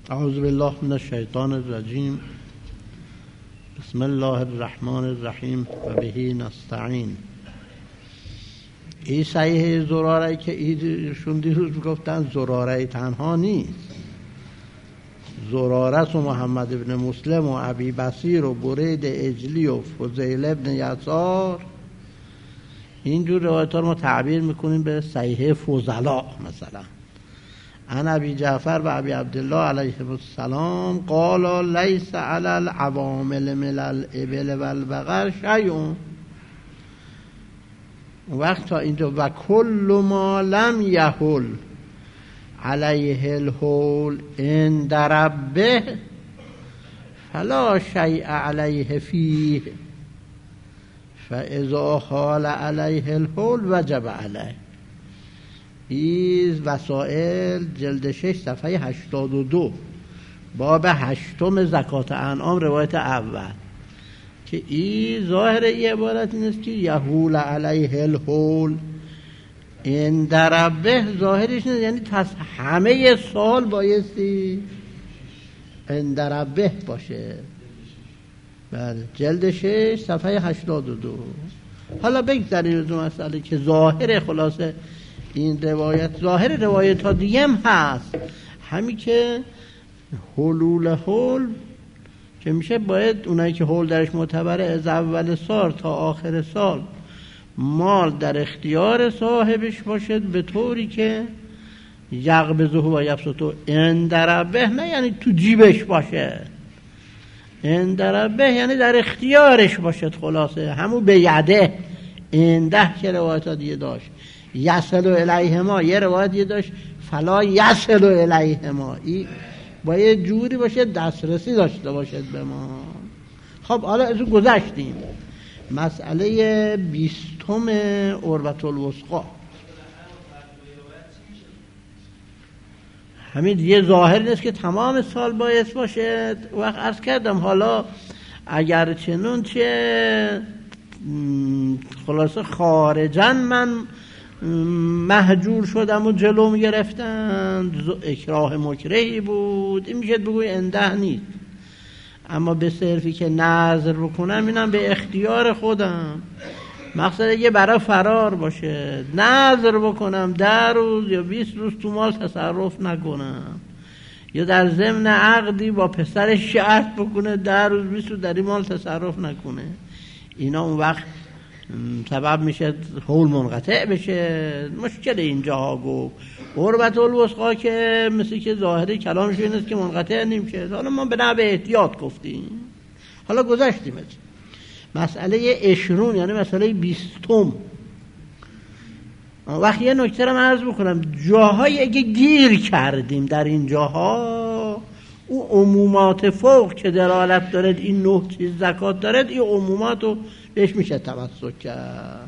اعوذ بالله من الشیطان الرجیم. بسم الله الرحمن الرحیم و به نستعین. این صحیح زراره که ایشون دیروز گفتن زراره تنها نیست، زراره و محمد ابن مسلم و ابی بصیر و برید اجلی و فضیل ابن یسار، اینجور روایت ها رو ما تعبیر میکنیم به صحیح فضلا. مثلا عن ابی جعفر و ابی عبدالله علیهم السلام قال لیس علی العوامل من الابل و البقر شیء. وقت تا اینجا و کل ما لم یحل علیه الحول عند ربه فلا شیء علیه فیه فاذا حال علیه الحول وجب علیه. این وسائل جلد 6 صفحه 82 باب 8 زکات انعام روایت اول، که این ظاهر این عبارت نیست که یحول علیه الحول عند ربه، ظاهرش نیست یعنی همه سال بایستی عند ربه باشه. بله، جلد 6 صفحه 82. حالا بگذاریم از اون مسئله که ظاهر خلاصه این روایت، ظاهر روایت ها دیگه هم هست، همین که حلول حول که میشه باید اونایی که حول درش معتبره از اول سال تا آخر سال مال در اختیار صاحبش باشد به طوری که یقبضه و یبسطه عند ربه، نه یعنی تو جیبش باشه، عند ربه یعنی در اختیارش باشد. خلاصه همون به یده عنده که روایت ها دیگه داشت، یصل الیهما یه روایت دیگه داشت فلا یصل الیهما، این باید جوری باشه دسترسی داشته باشد به ما. خب حالا از گذشتیم مسئله 20 عروة الوثقی. همین یه ظاهر نیست که تمام سال باید باشد. وقت عرض کردم حالا اگر چنون چه خلاصه خارجاً من محجور شدم و جلوم گرفتن، اکراه مکرهی بود، این میشه بگوی انده نیست. اما به صرفی که نظر بکنم اینم به اختیار خودم، مقصد یه برای فرار باشه نظر بکنم 10 روز یا 20 روز تو مال تصرف نکنم، یا در ضمن عقدی با پسرش شرط بکنه 10 روز 20 روز در این مال تصرف نکنه، اینا اون وقت سبب میشه حول منقطع بشه. مشکل اینجاها گفت عروة الوثقی که مثل که ظاهری کلامش این است که منقطع نمیشه. حالا ما به نحو احتیاط گفتیم. حالا گذشتیم مسئله 20 یعنی مسئله 20. وقتی یه نکته رو من عرض بکنم، جاهایی اگه گیر کردیم در این جاها، او عمومات فوق که دلالت دارد این 9 چیز زکات دارد، این عمومات رو بهش میشه توسط کرد.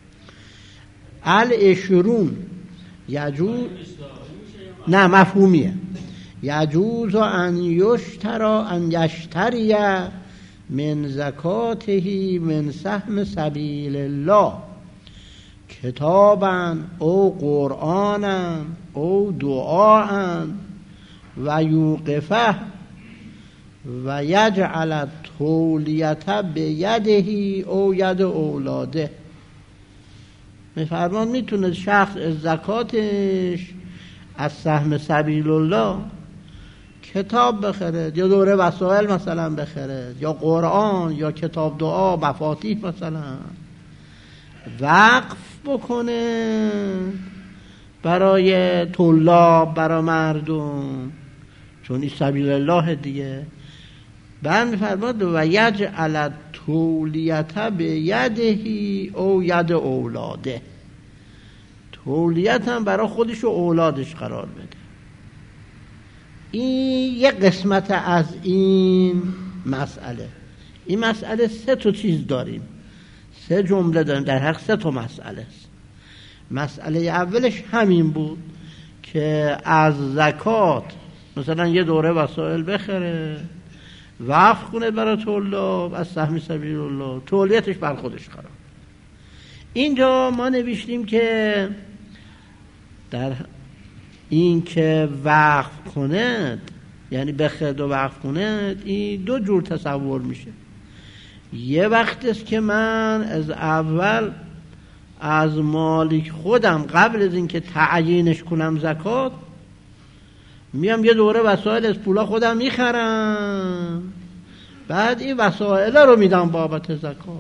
ال20 یجوز، نه مفهومیه، یجوز ان یشتری من زکاته من سهم سبیل الله کتابا او قرآنا او دعاء و یوقفه و یجعل تولیت به یدهی او ید اولاده. میفرمان میتونه شخص از زکاتش از سهم سبیل الله کتاب بخرد، یا دوره وسائل مثلا بخرد، یا قرآن، یا کتاب دعا، مفاتیح مثلا وقف بکنه برای طلاب، برای مردم، چون این سبیل الله دیگه. بعد میفرماد و یجعل تولیت به یدهی او ید اولاده، تولیت هم برای خودش و اولادش قرار بده. این یک قسمت از این مسئله. این مسئله 3 چیز داریم، 3 جمله داریم، در حق 3 مسئله است. مسئله اولش همین بود که از زکات مثلا یه دوره وسائل بخره، وقف کنه برای طلاب از سهم سبیل الله، تولیتش بر خودش قرار. اینجا ما نوشتیم که در این که وقف کند یعنی بخرد و وقف کنه، این دو جور تصور میشه. یه وقت است که من از اول از مالی خودم قبل از اینکه تعیینش کنم زکات، میام یه دوره وسایل از پولا خودم میخرم، بعد این وسایل رو میدم بابت زکات،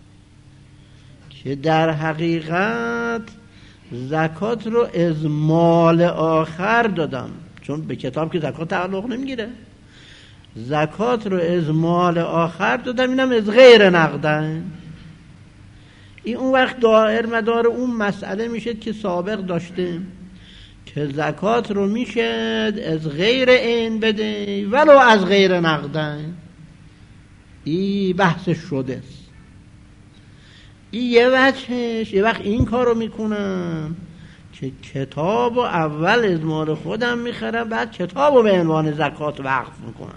که در حقیقت زکات رو از مال آخر دادم، چون به کتاب که زکات تعلق نمیگیره. زکات رو از مال آخر دادم، اینم از غیر نقدن. این اون وقت دائر مدار اون مسئله میشه که سابق داشتیم که زکات رو میشه از غیر عین بده ولو از غیر نقدن. این بحثش شده است. این یه وجهش. یه وقت این کار رو میکنم که کتاب رو اول از مال خودم میخرم، بعد کتاب رو به عنوان زکات وقف میکنم.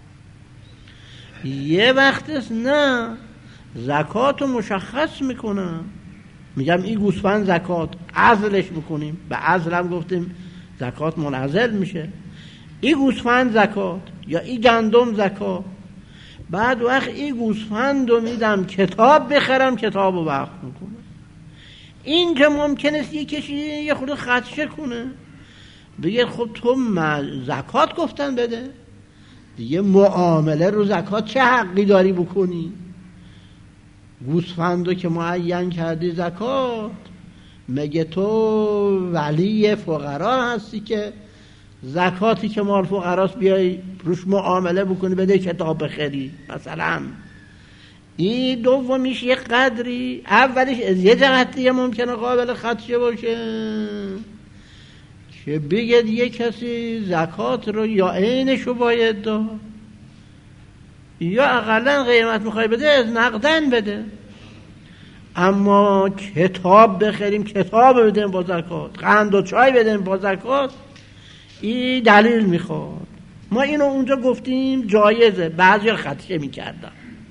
یه وقت است نه، زکات رو مشخص میکنم، میگم این گوسفند زکات، عزلش میکنیم، به عزل هم گفتیم زکات منعزل میشه، این گوسفند زکات یا این گندم زکات. بعد وقت این گوسفند رو میدم کتاب بخرم، کتاب رو وقف میکنم. این که ممکنه یه کشی یه خود خدشه کنه، بگه خب تو زکات گفتن بده دیگه، معامله رو زکات چه حقی داری بکنی؟ گوسفندو که معین کردی زکات، مگه تو ولی فقرا هستی که زکاتی که مال فقراست بیای روش معامله بکنی بده کتاب بخری؟ مثلا این دومیش یه قدری، اولیش از یه جهتی ممکنه قابل خدشه باشه که بگه یه کسی زکات رو یا عینشو باید داد یا اقلا قیمت میخوای بده از نقدن بده. اما کتاب بخریم، کتاب بدیم با زکات، قند و چای بدیم با زکات، این دلیل میخواد. ما اینو اونجا گفتیم جایزه، بعضی خدشه میکردن.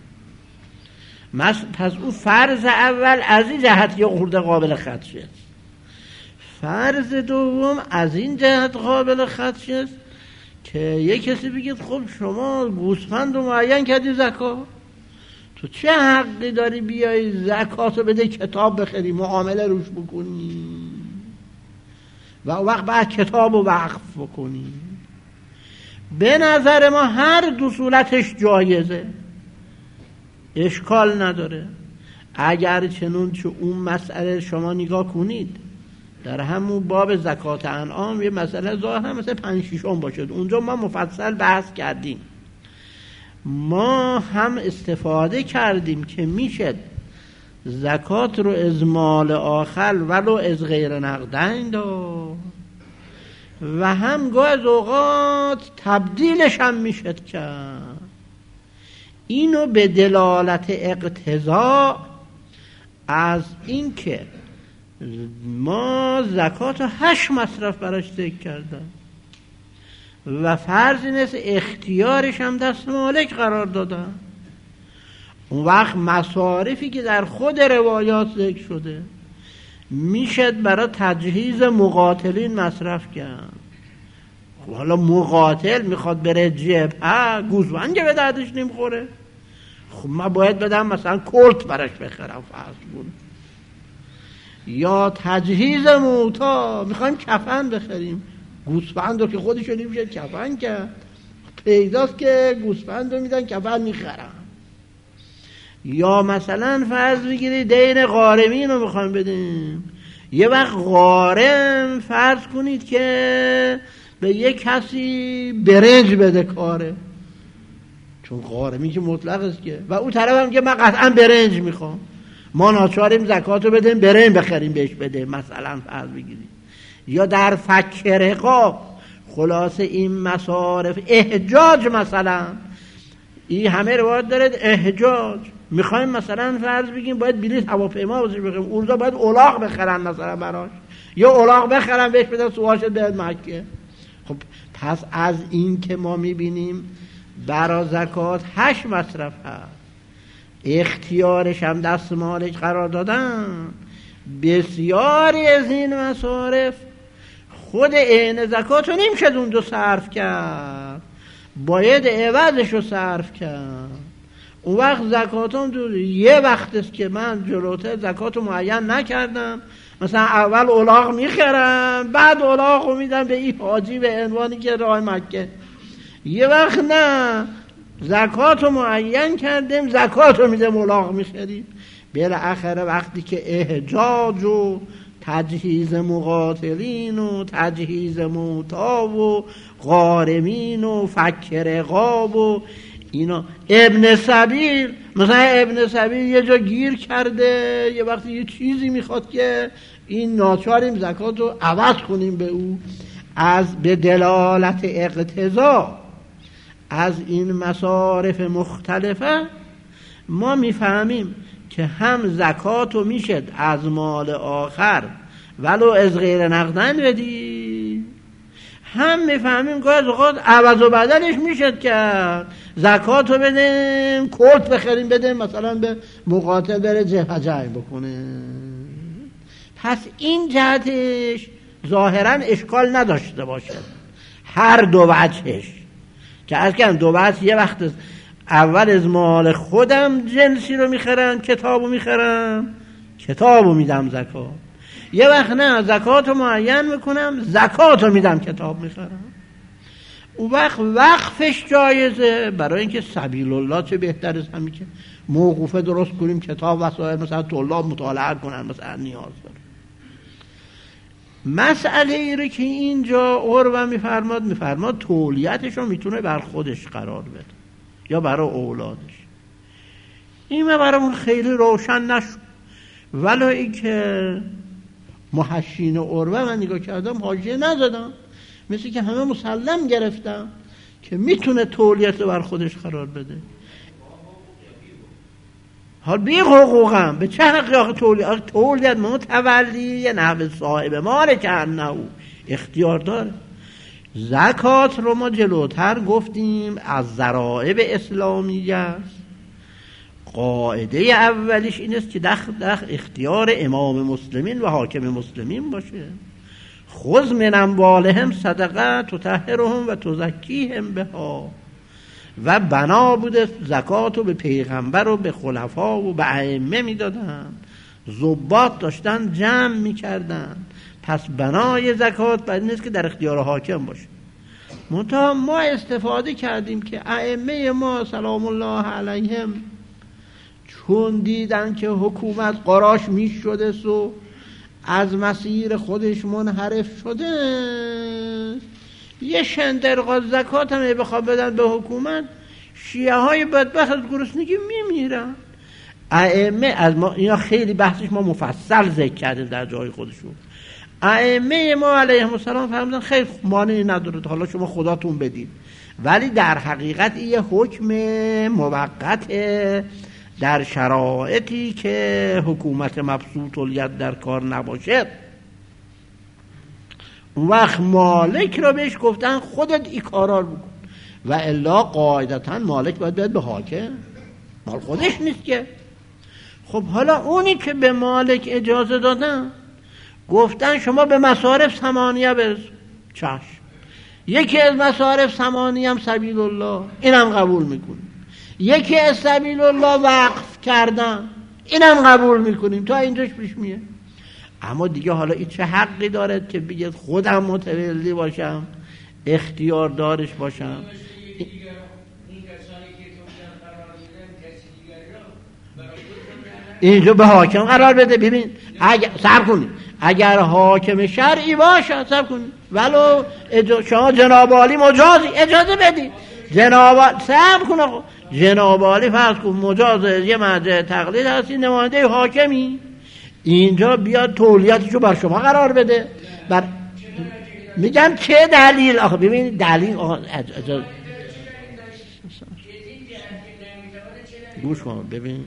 پس اون فرض اول از این جهت یه خورده قابل خدشه است. فرض دوم از این جهت قابل خدشه است که یه کسی بگید خب شما گوسفند رو معین کردی زکات، تو چه حقی داری بیای زکات رو بده کتاب بخری معامله روش بکنی و وقت بعد کتاب رو وقف بکنی؟ به نظر ما هر دو صورتش جایزه، اشکال نداره. اگر چنون چه اون مسئله شما نگاه کنید در همون باب زکات انعام یه مسئله ظاهر مثل 5-6 باشد، اونجا ما مفصل بحث کردیم، ما هم استفاده کردیم که میشه زکات رو از مال آخر ولو از غیر نقدین داد و هم گاه از اوقات تبدیلش هم میشه کرد. اینو به دلالت اقتضا از این که ما زکات رو 8 مصرف براش ذکر کردن و فرض نیست اختیارش هم دست مالک قرار دادن، اون وقت مصارفی که در خود روایات ذکر شده میشد برای تجهیز مقاتلین مصرف کرد. حالا مقاتل میخواد بره جبهه، گوسفند که به دردش نمیخوره، خب من باید بدم مثلا کلت براش بخرم فرض بود. یا تجهیز موتا، میخوایم کفن بخریم، گوسفند رو که خودشو نمیشه کفن کرد، پیداست که گوسفند رو میدن کفن میخرن. یا مثلا فرض بگیری دین غارمین رو میخوایم بدیم، یه وقت غارم فرض کنید که به یک کسی برنج بده کاره، چون غارمی که مطلق است که، و اون طرف هم که من قطعا برنج میخوام، ما ناچاریم زکات رو بدیم برنج بخریم بهش بده، مثلا فرض بگیریم. یا در فک رقاب، خلاصه این مصارف احجاج، مثلا این همه روایت داره احجاج، میخوایم مثلا فرض بگیم باید بلیط هواپیما واسش بخریم، اونجا باید الاغ بخرن مثلا براش، یا الاغ بخرن بهش بدن سوارش بیاد مکه. خب پس از این که ما میبینیم برای زکات 8 مصرف هست، اختیارش هم دست مالک قرار دادن، بسیاری از این مصارف خود عین زکات رو نمیشه اون دو صرف کرد، باید عوضش رو صرف کرد. اون وقت زکاتم دو یه وقت است که من جلوتر زکات رو معین نکردم، مثلا اول الاغ میخرم بعد الاغ رو میدم به این حاجی به عنوانی که راه مکه. یه وقت نه، زکات رو معین کردیم، زکات رو میدم الاغ میخریم. بالاخره وقتی که احجاج و تجهیز مقاتلین و تجهیز موتا و غارمین و فک رقاب و اینا، ابن سبیل مثلا ابن سبیل یه جا گیر کرده، یه وقتی یه چیزی میخواد که این ناچاریم زکات رو عوض کنیم به او، از به دلالت اقتضا از این مصارف مختلفه ما میفهمیم که هم زکات رو میشد از مال آخر ولو از غیر نقدن بدی، هم میفهمیم که از اوقات عوض و بدلش میشد که زکات رو بدیم کلت بخریم بدیم مثلا به مقاتل بره جهجای بکنه. پس این جهتش ظاهرا اشکال نداشته باشه، هر دو وجهش که از کن دو وجه، یه وقت اول از مال خودم جنسی رو میخرم، کتابو میخرم، کتابو میدم زکات، یه وقت نه زکات رو معین میکنم، زکات رو میدم کتاب میخرم. اون وقت وقفش جایزه، برای اینکه سبیل الله چه بهتر از همین که موقوفه درست کنیم کتاب وسایل مثلا طلاب مطالعه کنن مثلا نیاز داره. مسئله ای رو که اینجا عربه میفرماد تولیتش رو میتونه بر خودش قرار بده یا برای اولادش. این برامون خیلی روشن نشد، ولی این که محشین عربه من نگاه کردم حاجیه نزدم، مثل که همه مسلم گرفتم که میتونه تولیت رو بر خودش قرار بده. حال بی حقوقم به چه حقی تولیت متولی یه نحو صاحب مال که انهو اختیار داره. زکات رو ما جلوتر گفتیم از ذرائب اسلامیه است. قاعده اولیش این است که داخل اختیار امام مسلمین و حاکم مسلمین باشه. خذ من اموالهم صدقه تطهرهم و تزکیهم بها. و بنا بوده زکات رو به پیغمبر و به خلفا و به ائمه میدادن، ضباط داشتن جمع میکردن. پس بنای زکات باید نیست که در اختیار حاکم باشه. منتها ما استفاده کردیم که ائمه ما سلام الله علیهم چون دیدن که حکومت قراش میشده و از مسیر خودش منحرف شده، یه شندرغاز زکات هم بخواد بدن به حکومت، شیعه های بدبخت از گرسنگی میمیرن. ائمه از ما اینا خیلی بحثش ما مفصل ذکر کردیم در جای خودشون. ائمه ما علیهم السلام فرمودن خیلی مانعی نداره حالا شما خداتون بدید، ولی در حقیقت این یه حکم موقت در شرایطی که حکومت مبسوط الید در کار نباشه. اون وقت مالک را بهش گفتن خودت این کارا رو بکن، و الا قاعدتا مالک باید به حاکم، مال خودش نیست که. خب حالا اونی که به مالک اجازه دادن گفتن شما به مصارف ثمانیه برس، چشم. یکی از مصارف ثمانیه هم سبیل الله، اینم قبول میکنیم. یکی از سبیل الله وقف کردن، اینم قبول میکنیم. تا اینجاش پیش میه. اما دیگه حالا این چه حقی دارد که بگه خودم متولی باشم، اختیار دارش باشم؟ اینجا به حاکم قرار بده. ببین صبر کنید، اگر حاکم شرعی باشه صبر کنید، ولو شما جناب عالی مجازی اجازه بدید، جناب صبر کن، جناب عالی فرض کن مجاز یه مرجع تقلید هستی، نماینده حاکمی، اینجا بیاد تولیتشو بر شما قرار بده. میگم چه دلیل؟ آخه ببینید دلیل گوش کن ببین،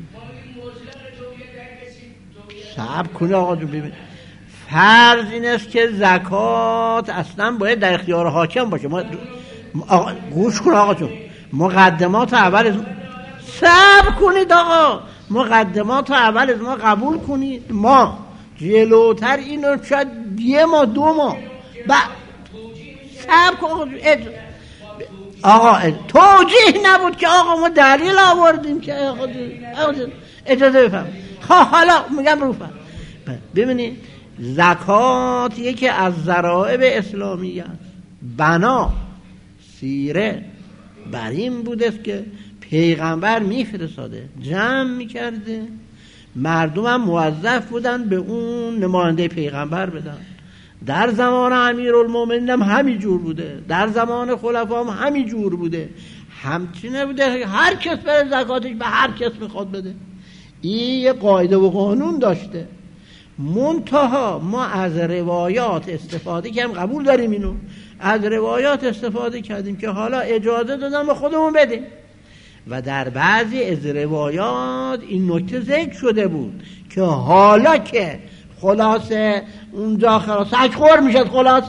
صبر کن آقا جو. ببین فرض این است که زکات اصلا باید در اختیار حاکم باشه. گوش کن آقا جون، مقدمات اول صبر کنید آقا، مقدمات اول از ما قبول کنید. ما جلوتر اینو شاید یه ماه دو ماه صبر کن آقا، آقا توجیه نبود که آقا ما دلیل آوردیم که اجازه بفهم. حالا میگم رو فهم. ببینید زکات یکی از ذرائع اسلامی است. بنا سیره بر این بوده که پیغمبر میفرستاده، جمع میکرده، مردم هم موظف بودن به اون نماینده پیغمبر بدن. در زمان امیرالمومنین هم همین جور بوده، در زمان خلفا هم همین جور بوده. همچنین بوده هر کس بره زکاتش به هر کس میخواد بده. این یه قاعده و قانون داشته. منتها ما از روایات استفاده کردیم، قبول داریم اینو، از روایات استفاده کردیم که حالا اجازه دادن به خودمون بدیم و در بعضی از روایات این نکته ذکر شده بود که حالا که خلاصه اونجا سگ خور میشد، خلاصه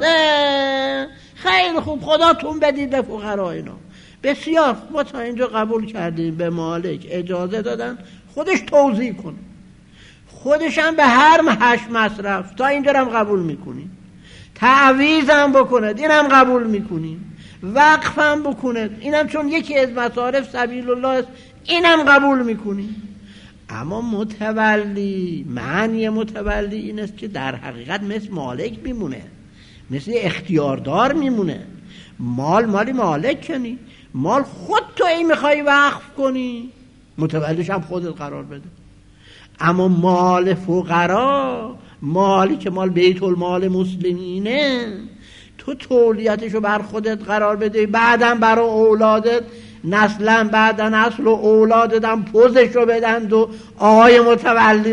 خیلی خوب خداتون بدید به فقرا. اینا بسیار ما تا اینجا قبول کردیم، به مالک اجازه دادن خودش توزیع کنه، خودش هم به هر هشت مصرف تا اینجا هم قبول میکنیم، تعویض هم بکنه اینم قبول میکنیم، وقف هم بکنه اینم چون یکی از مصارف سبیل الله است اینم قبول میکنیم. اما متولی، معنی متولی این است که در حقیقت مثل مالک میمونه، مثل اختیاردار میمونه. مالی مالک کنی، مال خود تو این میخوای وقف کنی، متولیش هم خودت قرار بده. اما مال فقرا، مالی که مال بیت المال مسلمینه، تو تولیتشو بر خودت قرار بده، بعدم برای اولادت، نسلا بعد نسل و اولادت هم پوزشو بدند و آقای متولی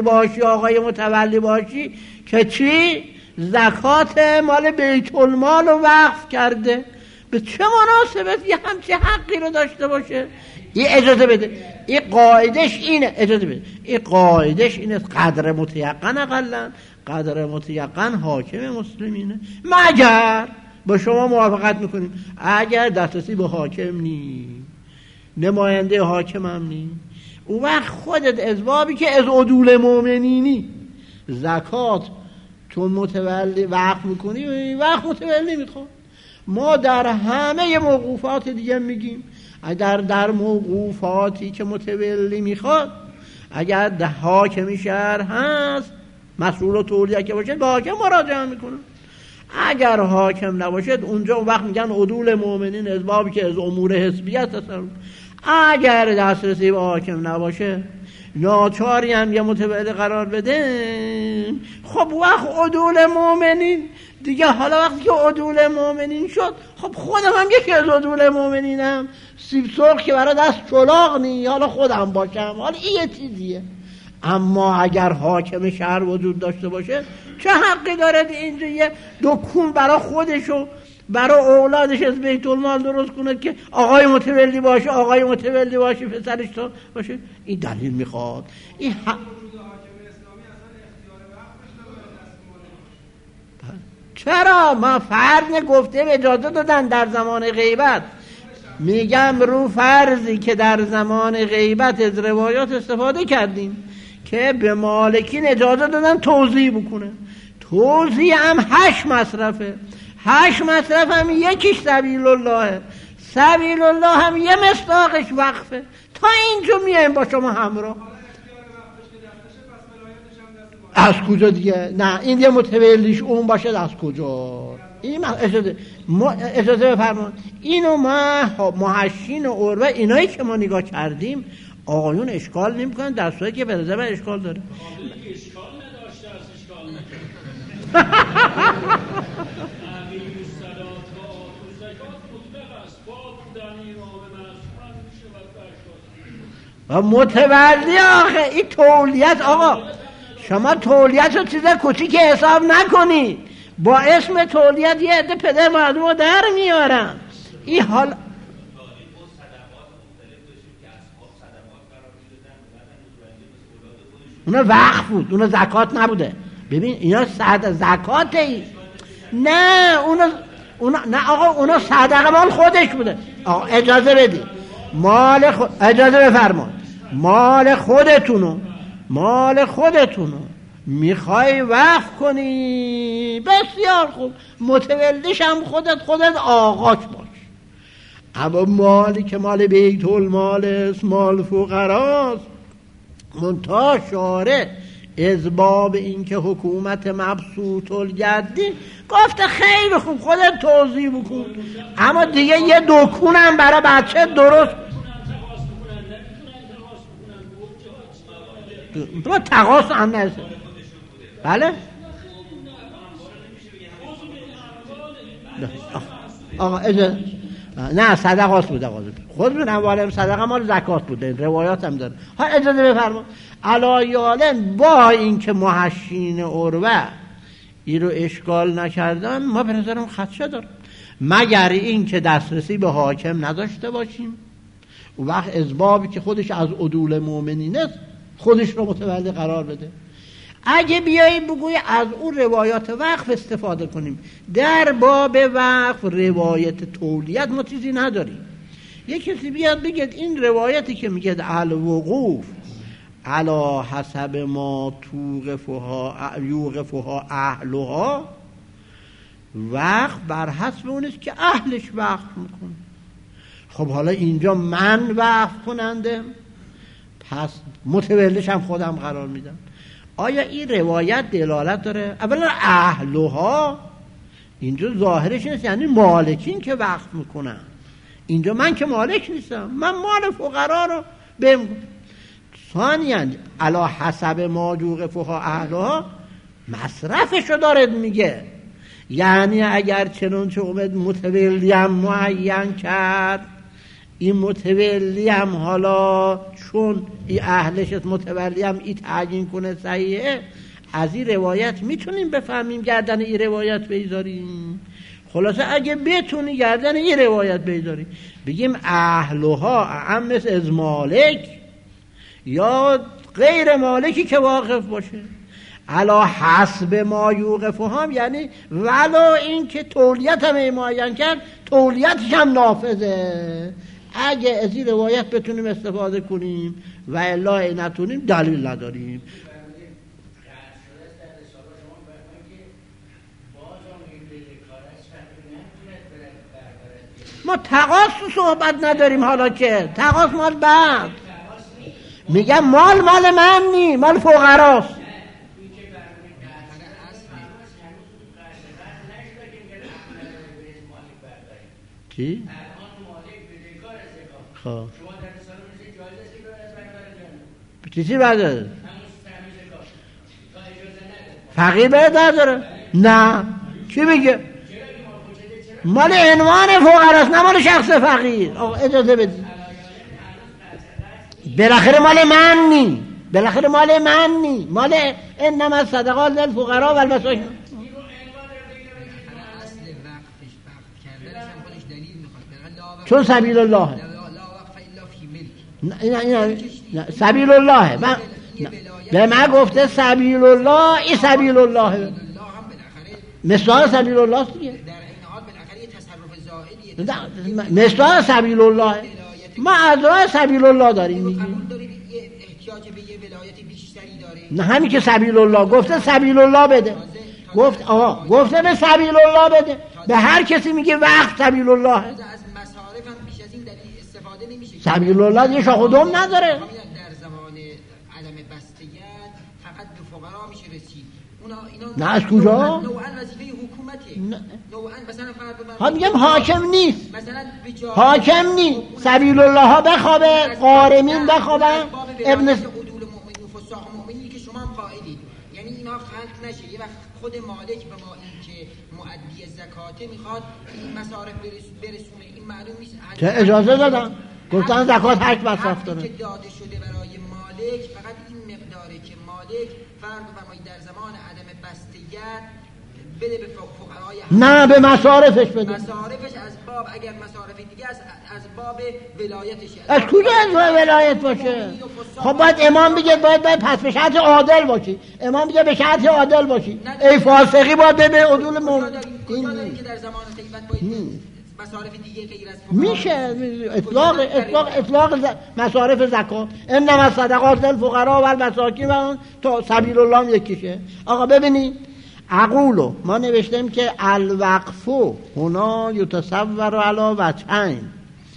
باشی که چی؟ زکات مال بیت المال رو وقف کرده. به چه مناسبت یه همچه حقی رو داشته باشه؟ این اجازه بده، این قاعدش اینه، اجازه بده، این قاعدش اینه، قدر متیقن، اقلن قدر متیقن حاکم مسلمینه. مگر با شما موافقت میکنیم اگر دسترسی به حاکم نی، نماینده حاکم هم نی، اون وقت خودت ازبابی که از عدول مؤمنینی زکات تو متولی وقت میکنی، این وقت متولی میخواد. ما در همه موقوفات دیگه میگیم اگر در موقوفاتی که متولی میخواد، اگر ده حاکم شهر هست مسئول و تولیه که باشه به حاکم مراجعه میکنه. اگر حاکم نباشد اونجا اون وقت میگن عدول مؤمنین از بابی که از امور حزبیت تصرف. اگر دسترسی به حاکم نباشه ناچاری هم یه متولی قرار بده. خب وقت عدول مؤمنین دیگه، حالا وقتی که عدول مؤمنین شد، خب خودم هم یکی از عدول مؤمنینم، سیب سرخ که برای دست چلاق نی، حالا خودم باشم، حالا این یه چیزیه. اما اگر حاکم شهر وجود داشته باشه چه حقی داره اینجا یه دکون برای خودش و برای اولادش از بیت المال درست کنه که آقای متولی باشه پسرش تا باشه؟ این دلیل میخواد. این چرا؟ ما فرض گفته اجازه دادن در زمان غیبت. میگم رو فرضی که در زمان غیبت از روایات استفاده کردیم که به مالکین اجازه دادن توزیع بکنه. توزیع هم 8 مصرفه، 8 مصرف هم یکیش سبیل الله، سبیل الله هم یه مصداقش وقفه. تا اینجا میایم با شما همراه. از کجا دیگه؟ نه این یه متولیش اون باشه، از کجا؟ این اجازه بفرمایید. اینو ما محشین و عروه اینایی که ما نگاه کردیم آقایون اشکال نمی‌کنن، در صورتی که به نظر من اشکال داره. اشکال نداشته از اشکال نکنه. و متولی آخه این تولیت، آقا شما تولیت رو چیز کوچیک حساب نکنی. با اسم تولیت یه عده پدر مردم رو در میارن. این حال اونا وقف بود، اونا زکات نبوده. ببین اینا زکاته ای. نه نه آقا اونا صدقه مال خودش بوده. آقا اجازه بدی، اجازه بفرمایید، مال خودتونو میخوای وقف کنی، بسیار خوب، متولیش هم خودت آقاش باش. اما مالی که مال بیت المال است، مال فقراست. منتها شارع از باب این که حکومت مبسوط الجدی گفته خیلی خوب خودت توضیح بکن، اما دیگه یه دکونم برای بچه درست با تقاس هم نزد. بله آقا نه صدقات بوده خود من اموالهم صدقه مال زکات بوده، روایات هم داره. ها اجازه بفرما علایالن با این که محشین عروه این رو اشکال نکردن، ما به نظرم خدشه دارم، مگر این که دسترسی به حاکم نداشته باشیم. اون وقت ازبابی که خودش از عدول مؤمنین است خودش رو متولی قرار بده. اگه بیاییم بگوی از اون روایات وقف استفاده کنیم، در باب وقف روایت تولیت ما چیزی نداریم. یک کسی بیاد بگید این روایتی که میگید الوقوف علا حسب ما یوقفها اهلها، وقف بر حسب اونست که اهلش وقف میکنه. خب حالا اینجا من وقف کننده، پس متولش هم خودم قرار میدم. آیا این روایت دلالت داره؟ اولا اهلها اینجا ظاهرش نیست، یعنی مالکین که وقف میکنن. اینجا من که مالک نیستم، من مال فقرا رو بهم. ثانیاً علا حسب ما یوقفها اهلها مصرفشو دارد میگه، یعنی اگر چنانچه اومد متولیم معین کرد، این متولیم حالا چون این اهلش متولیم این تعیین کنه صحیحه، از این روایت میتونیم بفهمیم گردن این روایت بیزاریم. خلاصه اگه بتونی گردن این روایت بیزاری بگیم اهلها اعم از مالک یا غیر مالکی که واقف باشه. علا حسب ما یوقفهم یعنی ولو این که تولیت هم معین کرد تولیتش هم نافذه. اگه از این روایت بتونیم استفاده کنیم و الا نتونیم دلیل نداریم. ما تقاس صحبت نداریم، حالا که تقاس مال بعد میگم مال من نی، مال فقراست. چی؟ خب چیزی برداره فقیر باید نداره؟ نه. چی میگه؟ مال عنوان فقراست نه مال شخص فقیر. اجازه بدید بالاخره مال من نی، بالاخره مال من نی، مال انما الصدقات للفقراء والمساکین. چون سبیل الله نه سبیل الله به من گفته سبیل الله، این سبیل الله مثال سبیل الله است دیگه، مثال سبیل الله. ما از راه سبیل الله داریم میگیم. احتیاج به یه ولایت بیشتری داره؟ نه همین که سبیل الله گفته سبیل الله بده، گفت آقا گفته به سبیل الله بده، به هر کسی میگه وقت سبیل الله. از مصارف هم بیش از این دلیل استفاده نمیشه. سبیل الله یه شاخ و دم نداره. در زمان عدم بستگیت فقط به فقرا میشه رسید. اینا نه از کجا؟ نوعاً وظیفه حکومته. نوعاً مثلا فرض ها میگم حاکم نیست، مثلا حاکم نیست. سبیل الله ها بخوابه، قارمین بخوابن، ابن عدول مؤمنین و فساق مؤمنین که شما هم قائلید، یعنی اینا خلق نشه. یه وقت خود مالک به ما این که مؤدی زکاته میخواد این مصارف برسونه، این معلوم نیست. چه اجازه دادن گفتن زکات 8 مصرف داره که داده شده برای مالک فقط این مقداره که مالک فرض بفرمایید در زمان عدم بستگیت بده به فقرای، نه به مصارفش بده. مصارفش از باب اگر مصارف دیگه از باب ولایتشه. از کجا از ولایت باشه؟ خب باید امام بگه باید پس به شرط عادل باشی. امام بگه به شرط عادل باشی. ای فاسقی باید به عدول مومن. این که در زمان غیبت باید مصارف دیگه غیر از میشه اطلاق مصارف زکات. انما الصدقات للفقراء والمساکین و تا سبیل الله یکیشه. آقا ببینید اقولو ما نوشتیم که الوقف هنا یتصور علی وجهین،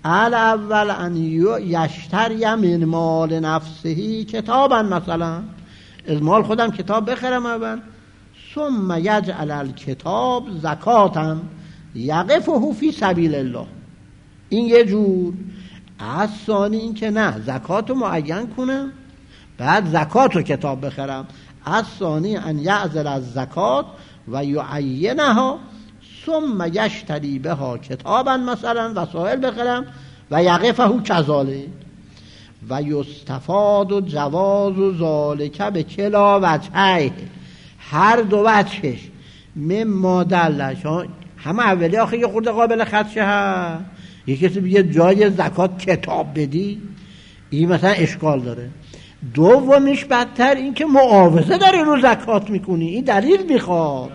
الاول ان یشتری من مال نفسه کتابا، مثلا از مال خودم کتاب بخرم اول، ثم یجعل الکتاب زکاتا یقفه فی سبیل الله، این یه جور. از ثانی این که نه، زکات رو معین کنم بعد زکات رو کتاب بخرم. از ثانی ان یعزل از زکات و یعینها ثم یشتری بها کتابا، مثلا وسائل بخرم و یقفه کذالک و یستفاد جواز ذالک به کلا وجهه، هر دو وجهش مما دلش. همه اولی آخه یه خورده قابل خدشه ها، یکی کسی بگه جای زکات کتاب بدی، این مثلا اشکال داره. دومیش بدتر این که معاوضه داری رو زکات میکنی، این دلیل میخواد.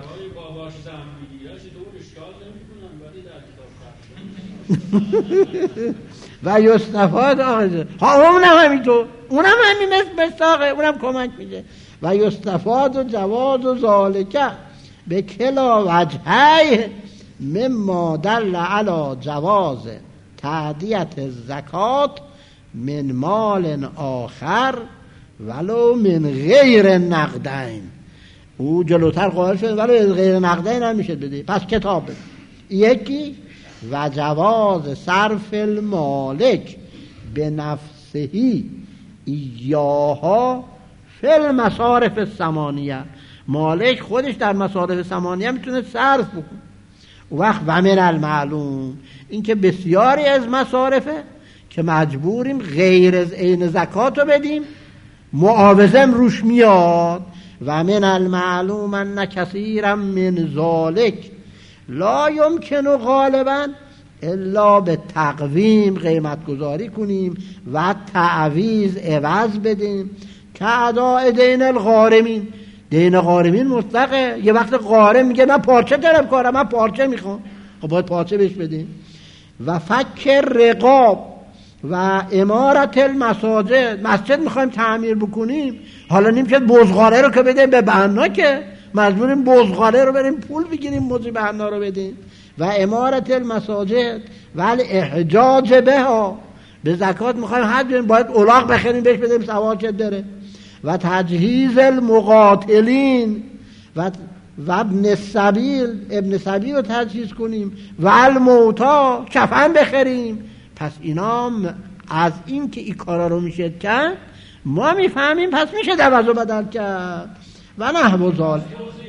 و یستفاد اونم همینطور، اونم همین مستاقه، اونم کمک میده. و یستفاد و جواز و ذالکه به کلا وجهه مما دل علی جواز تعدیت زکات من مال آخر ولو من غیر نقدین. او جلوتر قائل شد ولو غیر نقدین هم میشه بده، پس کتاب بده. یکی و جواز صرف المالک به نفسهی ایاها فی المصارف الثمانیه، مالک خودش در مصارف ثمانیه میتونه صرف بکنه. وقت و من المعلوم، این که بسیاری از مصارفه که مجبوریم غیر از عین زکات رو بدیم، معاوضم روش میاد. و من المعلوم ان کثیرا من ذالک لا یمکن غالبا الا به تقویم قیمت گذاری کنیم و تعویض عوض بدیم که اداء دین الغارمین. دین غارمین مطلقه، یه وقت غارم میگه من پارچه طلب کارم، من پارچه میخوام، خب باید پارچه بهش بدیم. و فک رقاب و امارت المساجد، مسجد میخوایم تعمیر بکنیم، حالا نمیشه بزغاره رو که بدیم به بنا، که مجبوریم بزغاره رو بریم پول بگیریم موزی بنا رو بدیم. و امارت المساجد و الاحجاج بها، به زکات میخوایم حج بدیم، باید الاغ بخریم بهش بدیم سواجد داره. و تجهیز المقاتلین و ابن سبیل رو تجهیز کنیم و الموتا کفن بخریم. پس اینا از این که این کارا رو میشه کرد ما میفهمیم پس میشه دوز و بدل کرد و نحو ذالک.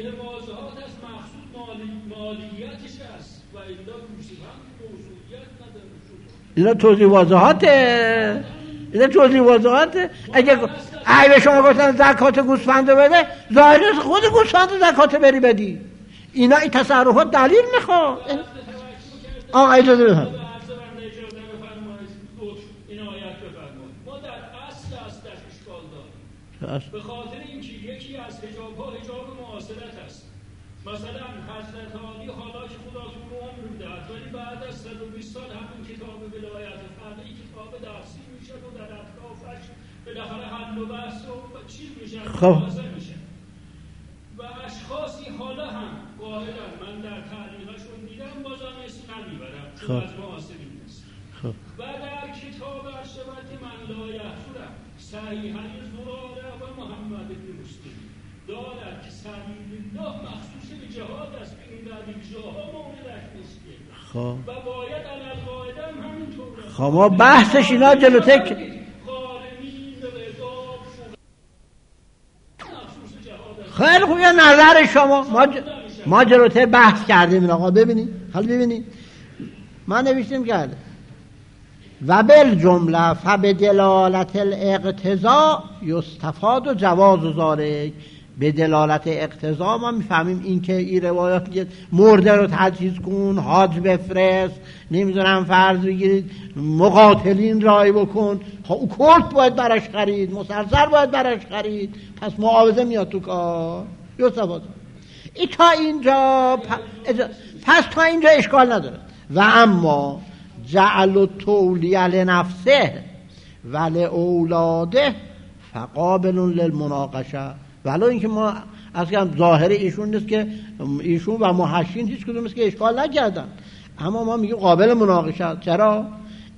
اینا توضیح واضحاته، اینا توضیح واضحاته. اگه به شما گفتن زکات گوسفند رو بده، ظاهرش خود گوسفند زکات بری بدی. اینا این تصرفات دلیل میخواد. آقا اجازه بفرمایید. به خاطر اینکه یکی از حجاب‌ها حجاب معاصرت است. مثلا حضرت علی حالا که خداتون رو عمر می‌دهد ولی بعد از 120 سال همون کتاب ولایت فقیه کتاب درسی میشه و در اطرافش بالاخره حل و بحث و چیز میشه، مباحثه میشه. و اشخاصی حالا هم قائلن، من در تعلیقشون دیدم بازم اسم نمیبرم چون از معاصرین نیست. و در کتاب ارشبت من لا یحصورم صحیحاً زراره و محمد بن مسلم دارد که سبیل الله مخصوص به جهاد است، که این در یک جاها موردش نیست و باید علی القاعده هم همینطور. خب ما بحثش اینا جلوتر که خیلی خوب، یه نظر شما ما جلوتر بحث کردیم. آقا ببینید، حالا ببینید ما نوشتیم کرده و بالجمله فبدلالت الاقتضاء یستفاد و جواز ذالک. به دلالت اقتضا ما میفهمیم این که این روایات میگه مرده رو تجهیز کن، حاج بفرست، نمیدونم فرض بگیرید مقاتلین رای بکن، او کلت باید براش خرید، مسلسل باید براش خرید، پس معاوضه میاد تو کار. یستفاد این تا اینجا پس تا اینجا اشکال نداره. و اما جعل التولیه لنفسه و لاولاده فقابل للمناقشه. ولو اینکه ما اصلا ظاهر ایشون نیست که ایشون و محشین هیچ کدوم نیست که اشکال نکردن، اما ما میگیم قابل مناقشه است. چرا؟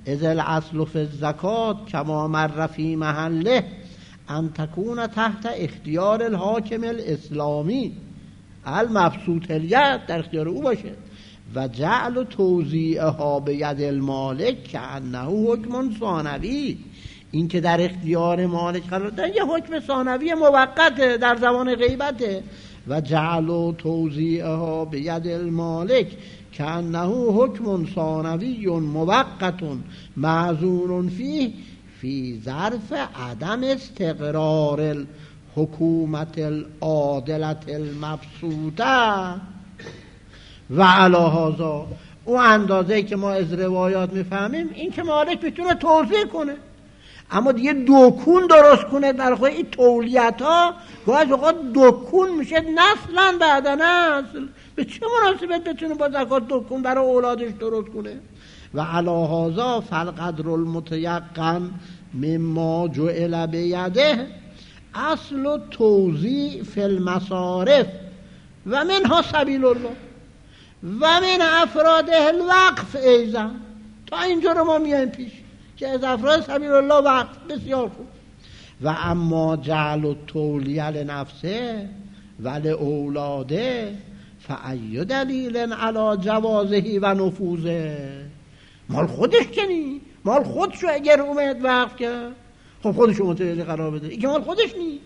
اذ الاصل فی الزکات کما مر فی محله ان تکون تحت اختیار الحاکم الاسلامی المبسوط الید، در اختیار او باشه، و جعل توزیعها به ید المالک کانه حکم ثانوی، این که در اختیار مالک قرار دادن یه حکم ثانوی موقته در زمان غیبته. و جعل توزیعها به ید المالک کانه حکم ثانوی موقت معذور فیه فی ظرف عدم استقرار الحکومت العادلة المبسوطه. و علی هذا، او اندازه‌ای که ما از روایات میفهمیم این که مالک میتونه توزیع کنه، اما دیگه دکون درست کنه در خود این تولیت ها گاهی اوقات دکون میشه نسلا بعد نسل. به چه مناسبت بتونه با زکات دکون برای اولادش درست کنه؟ و علی هذا فالقدر المتیقن مما جعل بیده اصل توزیع فی المصارف و منها سبیل الله و من افراده الوقف ایضا. تا اینجا رو ما میایم پیش که از افراد سبیل الله وقف بسیار خوب. و اما جعل التولیه لنفسه و لاولاده فأی دلیل علی جوازه و نفوذه. مال خودش کنی، مال خودشو اگر اومد وقف کرد خب خودشو متولی قرار بده، این که مال خودش نی.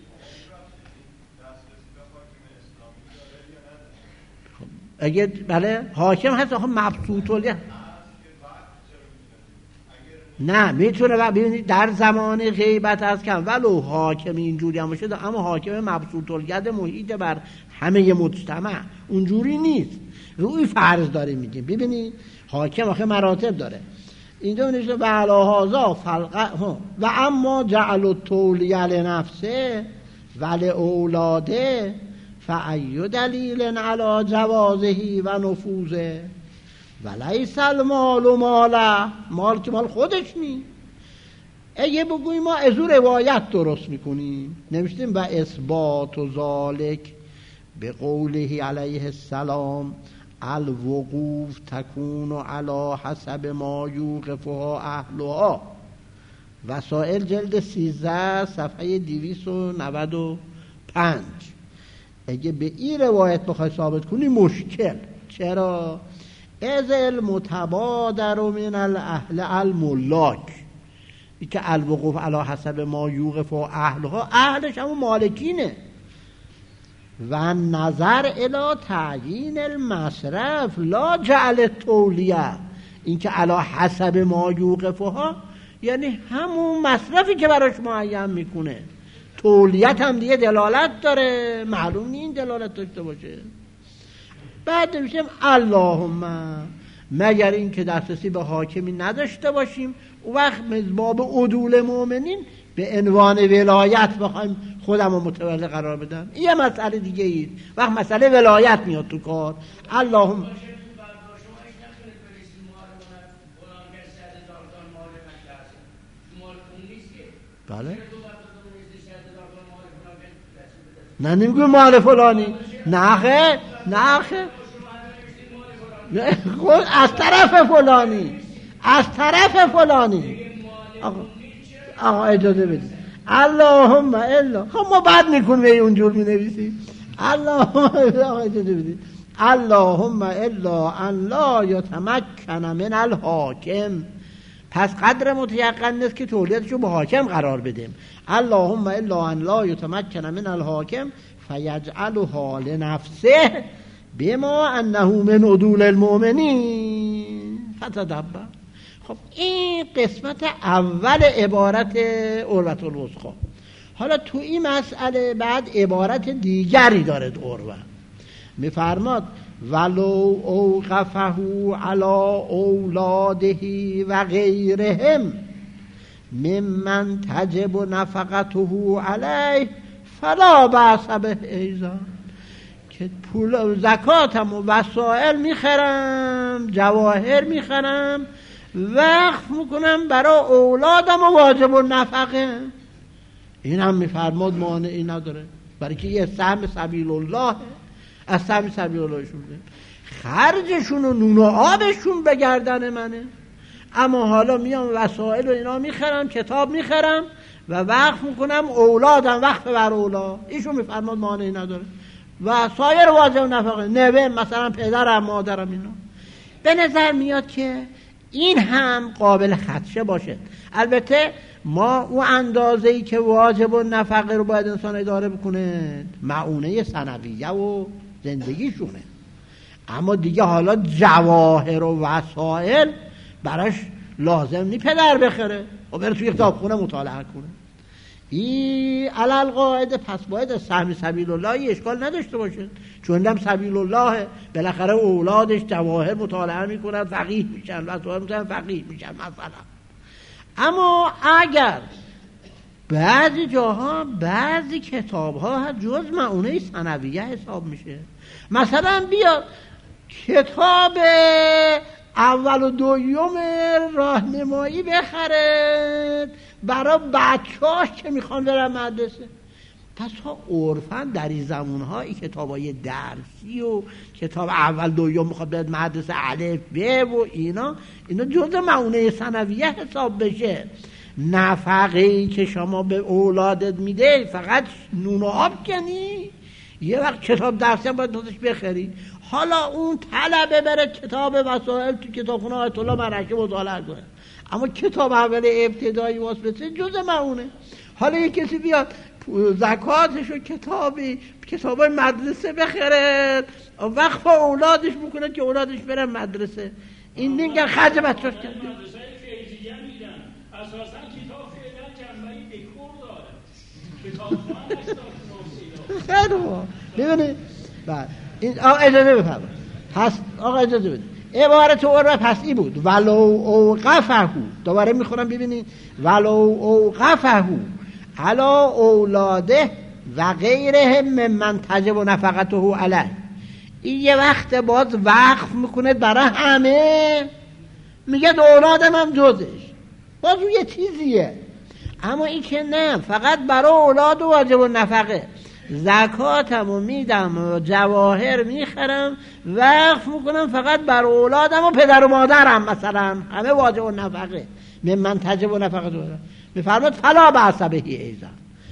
اگر بله حاکم هست آخه مبسوط الیه نه میتونه. و ببینید در زمان غیبت از کم ولو حاکم اینجوری هم باشه، اما حاکم مبسوط الید محیط بر همه مجتمع اونجوری نیست، روی فرض داره میگیم. ببینید حاکم آخه مراتب داره اینجا نشه. و علی هذا و اما جعل التولیه لنفسه و لاولاده فأی دلیل علی جوازه و نفوذه و لیس المال ماله. مال که مال خودش نی. اگه بگوییم ما از اون روایت درست میکنیم نوشتیم و اثبات و ذالک به قوله علیه السلام الوقوف تکون علی حسب ما یوقفها اهلها، وسائل جلد 13 صفحه 295. اگه به این روایت بخوای ثابت کنی مشکل. چرا؟ از المتبادر من الاهل الملاک، این که الوقوف علی حسب ما یوقف و اهلها، اهلش همون مالکینه. و نظر الی تعیین المصرف لا جعل تولیه، این که علی حسب ما یوقفها یعنی همون مصرفی که براش معین میکنه. تولیت هم دیگه دلالت داره، معلوم نیست دلالت داشته باشه. بعد میشیم اللهم مگر این که دسترسی به حاکمی نداشته باشیم و وقت باب عدول مؤمنین به عنوان ولایت بخوایم خودم رو متولی قرار بدم، این یه مسئله دیگه ایست. وقت مسئله ولایت میاد تو کار. اللهم بله نه نمیگوی مال فلانی، نه خیر خود از طرف فلانی، از طرف فلانی. آقا اجازه بدید. اللهم الا، خب ما بعد میکنیم اونجور مینویسیم. اللهم اجازه بدید. اللهم الا ان لا یتمکن من الحاکم، پس قدر متیقن نیست که تولیتشو به حاکم قرار بدیم. اللهم الا ان لا یتمکن من الحاکم فیجعلها لنفسه بما انه من عدول المؤمنین فتدبر. خب این قسمت اول عبارت عروة الوثقی. حالا تو این مسئله بعد عبارت دیگری دارد عروه، میفرماد ولو اوقفه علی اولاده و غیرهم ممن تجب نفقته علیه فلا بأس به ایضا. که پول زکاتم و وسائل میخرم، جواهر میخرم، وقف میکنم برای اولادم و واجب النفقه، این هم میفرماد مانعی نداره، برای که یه سهم سبیل الله، از سهم سبیل الله شده خرجشون و نون و آبشون به گردن منه. اما حالا میام وسایل و اینا میخرم، کتاب میخرم و وقف میکنم اولادم، وقف بر اولاد، ایشون میفرماد مانعی نداره. و سایر واجب نفقه نوه مثلا پدرم مادرم اینا. به نظر میاد که این هم قابل خدشه باشه. البته ما اون اندازه‌ای که واجب و نفقه رو باید انسان اداره بکنه معونه سنویه و زندگیشونه، اما دیگه حالا جواهر و وسایل براش لازم نی پدر بخره و بره توی کتابخونه مطالعه کنه. این علل قاعده پس باید سهم سبیل الله اشکال نداشته باشه، چون هم سبیل الله بالاخره اولادش جواهر مطالعه میکنن، فقیه میشن، وسایل میشن، فقیه میشن مثلا. اما اگر بعضی جاها بعضی کتاب‌ها جز معونه ثانویه حساب میشه، مثلا بیا کتاب اول و دوم راهنمایی بخره برای بچه‌هاش که میخوان برن مدرسه. پس ها عرفاً در این زمان‌ها این کتابای درسی و کتاب اول دوم میخواد برد مدرسه الف ب و اینا جز معونه ثانویه حساب بشه. نفقه‌ای که شما به اولادت میده فقط نون و آب کنی، یه وقت کتاب درسی هم باید دوستش بخری. حالا اون طلبه بره کتاب وسائل تو کتابخونه آیت الله مرکه مطالعه کنه، اما کتاب اول ابتدایی واسطه جز معونه. حالا یه کسی بیاد زکاتش و کتابای مدرسه بخره وقف اولادش بکنه که اولادش برن مدرسه، این میگن خرج بچه‌اش کرده. مدرسه فیضیه میدن اساسا کتاب فعلا جنبه دکور داره، کتابخانه است. خیلی خوب ببینید بعد این آقا اجازه بفرمایید. پس آقا اجازه بده. عبارت عرف پس این بود ولو اوقفه، دوباره میخونم ببینید، ولو اوقفه علا اولاده و غیره ممن تجب نفقته علیه. این یه وقت باز وقف میکنه برای همه، میگه اولادم هم جزش، باز اون یه چیزیه. اما این که نه، فقط برای اولاد واجب نفقه، زکاتمو میدم و جواهر میخرم وقف میکنم فقط برای اولادم و پدر و مادرم مثلا، همه واجب نفقه من تجب نفقه دارم. میفرماد فلا بأس بهی ایضا.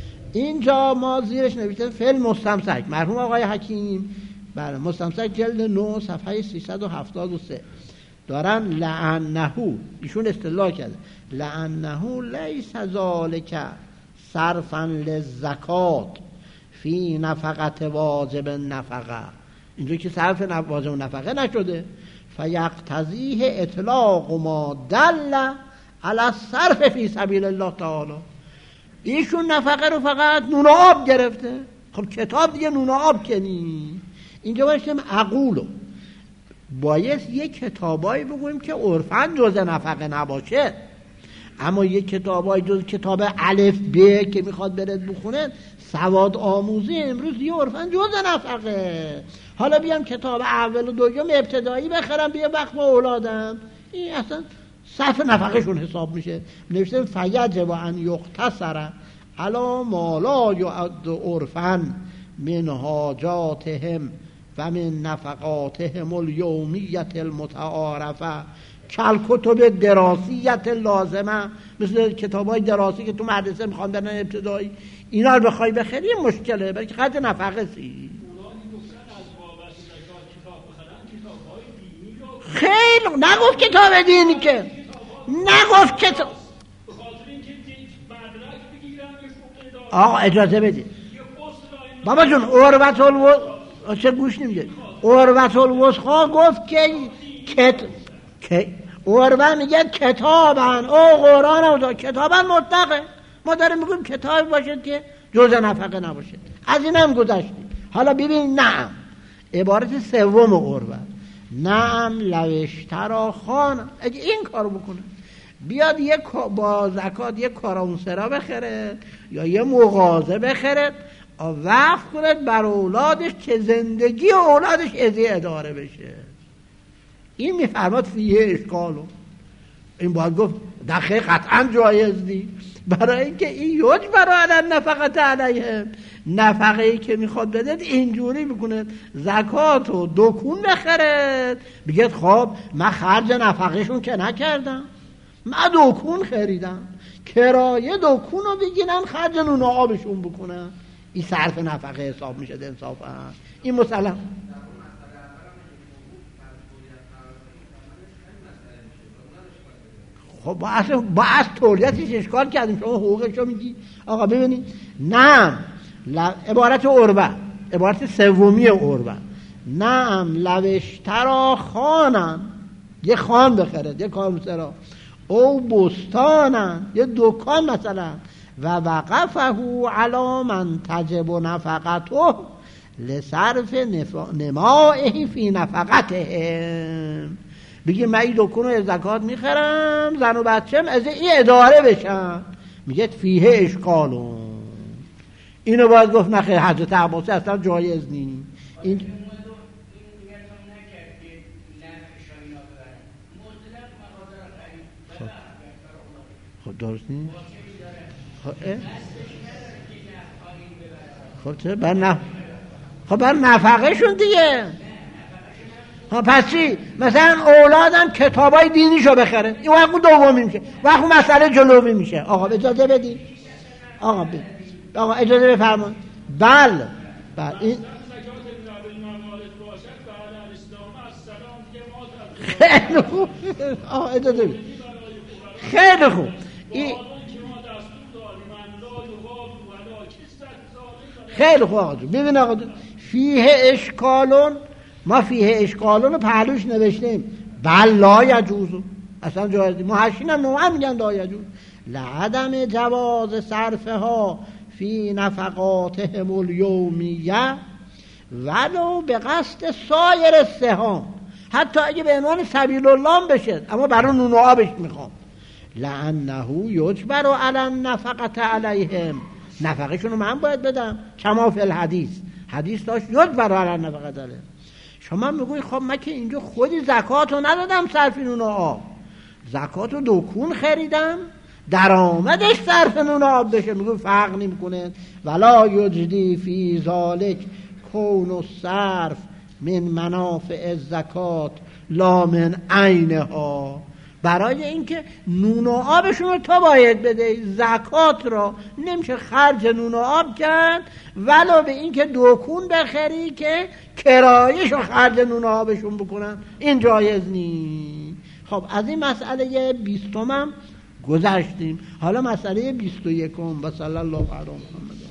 اینجا ما زیرش نوشته فعل مستمسک، مرحوم آقای حکیم بله مستمسک جلد 9 صفحه 373 دارن لعنه، ایشون اصطلاح کرده لعنه لیس ذالک صرفا للزکات فی نفقت واجب نفقه. اینجا که صرف واجب نفقه نشده، فیقتضیه اطلاق ما دل علی الصرف فی سبیل الله تعالی. ایشون نفقه رو فقط نون و آب گرفته، خب کتاب دیگه نون و آب کنی. اینجا باشیم عقولو باید یک کتابایی بگوییم که عرفاً جز نفقه نباشه، اما یک کتابای جز کتاب الف ب که میخواد برد بخونه سواد آموزی امروز دیگه عرفاً جز نفقه. حالا بیام کتاب اول و دوم ابتدایی بخرم بیا وقت با اولادم، این اصلا صرف نفقه شون حساب میشه. نوشته فیجب ان یقتصر علی ما لا یعد عرفاً من حاجاتهم و من نفقاتهم الیومیت المتعارفه کالکتب دراسیت لازمه، مثل کتابای دراسی که تو مدرسه میخوان برن ابتدایی، اینا رو بخوای بخری مشکله، برای که خرج نفقه سی. خیلی نگفت کتاب دینی که نگفت کتاب. آقا اجازه بدید بابا جون، عروة الوثقی چه گوش نمیده. عروة الوثقی گفت که عروة میگه کتابن او قرآن او کتابن مطلقه، ما داریم میگیم کتاب باشه که جز نفقه نباشه. از این هم گذشتیم. حالا ببین نعم عبارت سوم عروة، نعم لوشترا خان، اگه این کارو بکنه بیاد با زکات یک کارانسرا بخره یا یه مغازه بخره وقف کنه بر اولادش که زندگی اولادش اداره بشه، این میفرماد فیه اشکالو. این باید گفت دقیق قطعا جایز نی، برای اینکه این یوج برای نفقت علیه، نفقه ای که میخواد بدید اینجوری بکنه زکات و دکون بخره، بگید خب من خرج نفقهشون که نکردم، من دکون خریدم، کرایه دکون رو بگیرن خرج نون و آبشون بکنن، این صرف نفقه حساب میشه انصافا. این مثلا خب با از تولیتش اشکال کردیم، شما حقوقش رو میگی آقا ببینید. نعم عبارت عربه، عبارت سومی عربه، نعم لوشترا خانن، یه خان بخره، یه کامسرا، او بستانن، یه دکان مثلا، و وقفه علی من تجب نفقته لصرف نمائه فی نفقته. بگی من این دکون رو زکات میخرم، زن و بچه‌م از این اداره بشن، میگه فیه اشکالون. اینو باید گفت نخیر حضرت عباسی اصلا جایز نیست. این خب درست نیست. خب چه بر نفقه شون دیگه. ها پس چی؟ مثلا اولادم کتابای دینیشو بخره، این وقت دومی میشه، وقت مسئله جلوی میشه. آقا اجازه بدید، آقا اجازه بفرمایید. بله این خیلی خوب. آقا اجازه بدید، خیلی خوب. این خیلی خوب آقا جون. ببین آقا جون، فیه اشکالون، ما فیه اشکالون رو پهلوش نوشتیم بل لا یجوزو، اصلا جایز نیست. محشین هم نوعا میگن لا یجوز، لعدم جواز صرفها فی نفقاتهم الیومیه ولو به قصد سایر السهام، حتی اگه به عنوان سبیل الله بشه، اما برای نون و آبش میخوام. لانه یجبر علی النفقه علیهم، نفقهشون رو من باید بدم، کما فی الحدیث، حدیث داشت یجبر علی النفقه علیهم. شما میگوی خب من که اینجا خودی زکات رو ندادم صرف نون و آب، زکات رو دکون خریدم درآمدش صرف نون و آب بشه، میگوی فرق نمیکنه. ولا یجدی فی ذالک کون الصرف من منافع الزکات لا من عینها، برای اینکه نون و آبشون رو تو باید بده، زکات رو نمیشه خرج نون و آب کرد ولو به اینکه دکون بخری که کرایش رو خرج نون و آبشون بکنن، این جایز نیست. خب از این مسئله 20 هم گذشتیم، حالا مسئله 21 و صلی الله علی محمد.